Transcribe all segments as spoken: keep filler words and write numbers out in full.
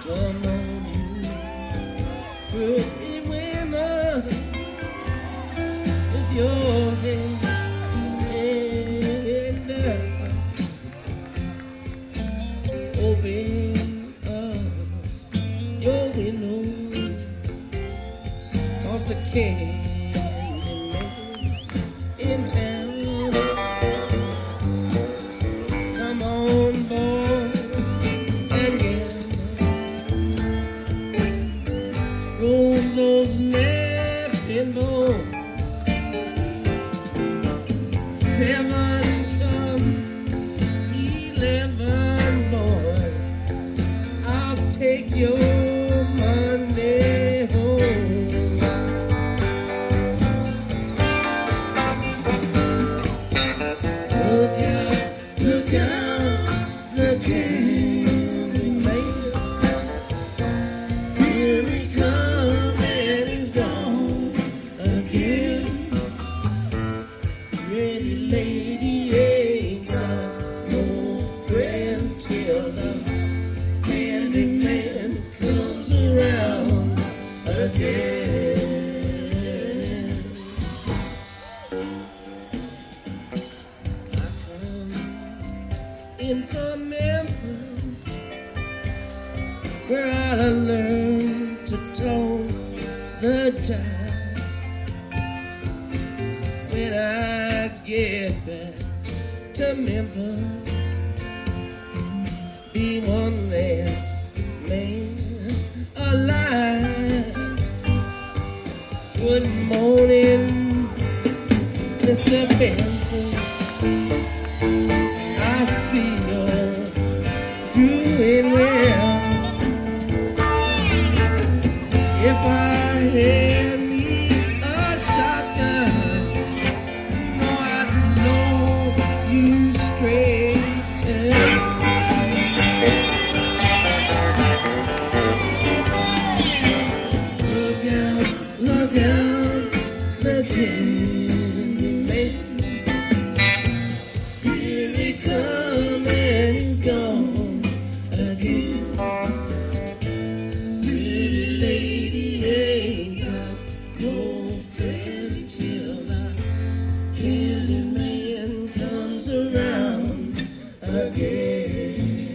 Come on, you pretty women, with your head down, open up your window, 'cause the candy man in town. Come on, boy, and get roll those laughing bones. Seven come, eleven boys. I'll take your Monday home. Look out, look out, the candy man. Here he comes and he's gone again. Pretty lady ain't got no friend till the candy man comes around again. I come in from Memphis, where I learned to toe the jive. When I get back to Memphis, be one less man alive. Good morning, Mister Benson. I see you're doing well. If I had me a shotgun, you know I'd load you straight to look out, look out, the candy man. Here he come and he's gone again. Pretty lady ain't got no friend till the candy man comes around again.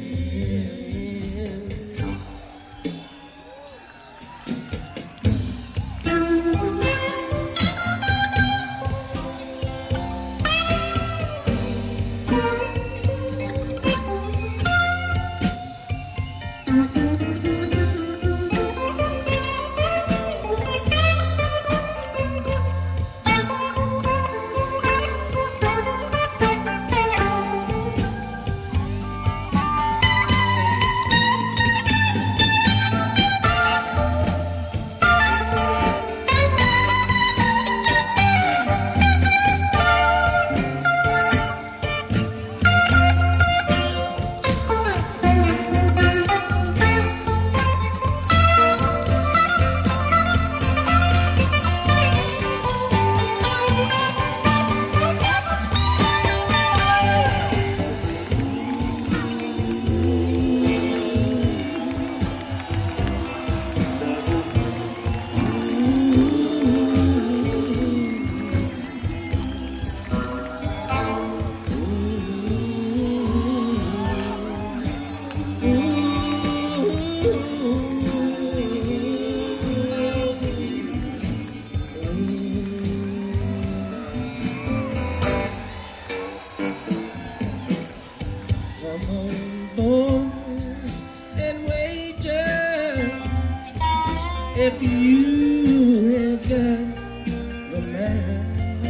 Come on, boys and wages, if you have got the man,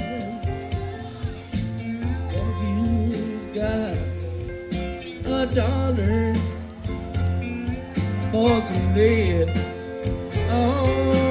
if you've got a dollar for some lead, oh.